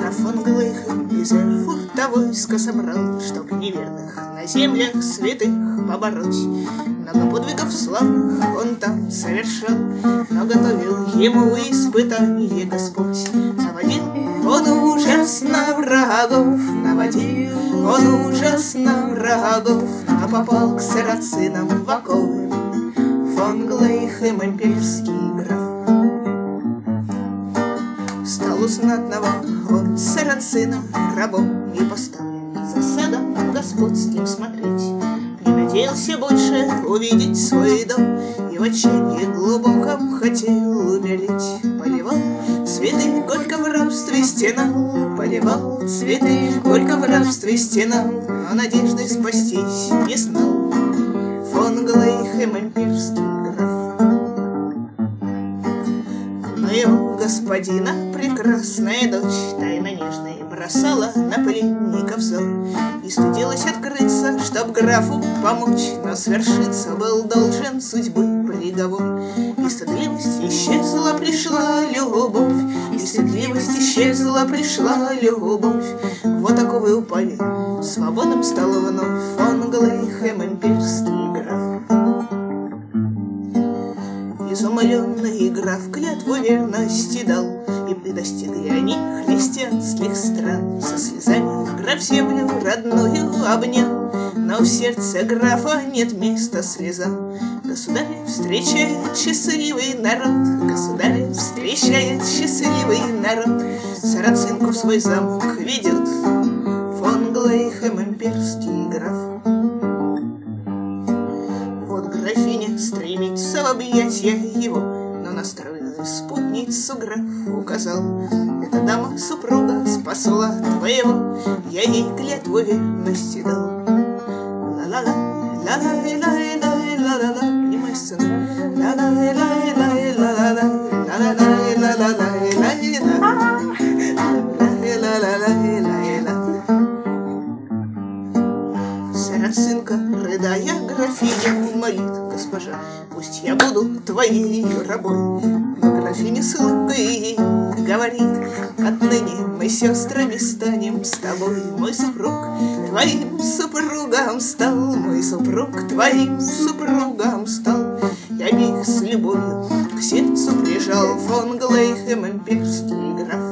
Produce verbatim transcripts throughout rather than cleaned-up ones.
Граф фон Глейхен из Эрфурта войска собрал, чтоб неверных на землях святых побороть. Много подвигов славных он там совершал, но готовил ему испытание Господь. Наводил он ужасно врагов, наводил он ужасно врагов, но попал к сарацинам в оковы фон Глейхен имперский граф. Стал у знатного он сарацина рабом и поставил за садом господским смотреть. Не надеялся больше увидеть свой дом и в отчаянии глубоком хотел умереть. Поливал цветы, горько в рабстве стенал, поливал цветы, горько в рабстве стенал, но надежды спастись не знал фон Глейхен имперский граф. Но его господина прекрасная дочь тайно нежной бросала на пленника взор и стыдилась открыться, чтоб графу помочь, но свершиться был должен судьбы приговор. И стыдливость исчезла, пришла любовь, и стыдливость исчезла, пришла любовь. Вот таковы упали, свободным стал вновь фон Глейхен имперский граф. Изумленный граф клятву верности дал, и достигли они христианских стран. Со слезами граф землю родную обнял, но в сердце графа нет места слезам. Государь встречает счастливый народ, государь встречает счастливый народ, сарацинку в свой замок ведет фон Глейхен имперский граф. Графиня стремится в объятия его, но настроенную спутницу граф указал: эта дама супруга спасла твоего, я ей клятву верности дал. Ла-ла-ла, ла-ла-ла-ла-ла-ла-ла-ла, понимаешь, сын? Ла-ла-ла-ла-ла-ла-ла-ла, сарацинка, рыдая, графиня молит: госпожа, пусть я буду твоей рабой. Но графиня с улыбкой ей говорит: отныне мы сестрами станем с тобой. Мой супруг твоим супругом стал, мой супруг твоим супругом стал. Я обеих с любовью к сердцу прижал фон Глейхен имперский граф.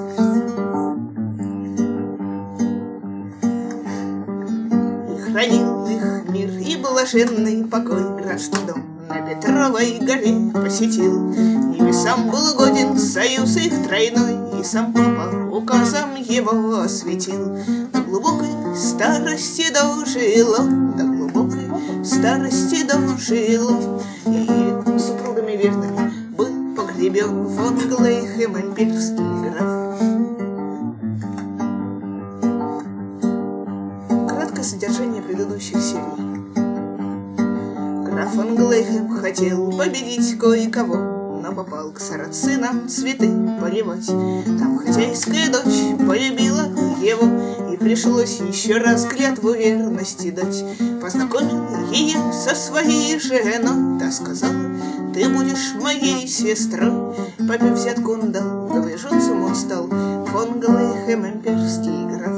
Хранил их мир и блаженный покой графский дом на Петровой горе посетил. Небесам был угоден союз их тройной, и сам папа указом его осветил. До глубокой старости дожил он, до глубокой старости дожил он, и супругами верными был погребен фон Глейхен имперский граф. Содержание предыдущих серий. Граф фон Глейхен хотел победить кое-кого, но попал к сарацинам цветы поливать. Там хозяйская дочь полюбила его, и пришлось еще раз клятву верности дать. Познакомил ее со своей женой, та сказала: ты будешь моей сестрой. Папе взятку он дал, глаженцем он стал фон Глейхен имперский граф.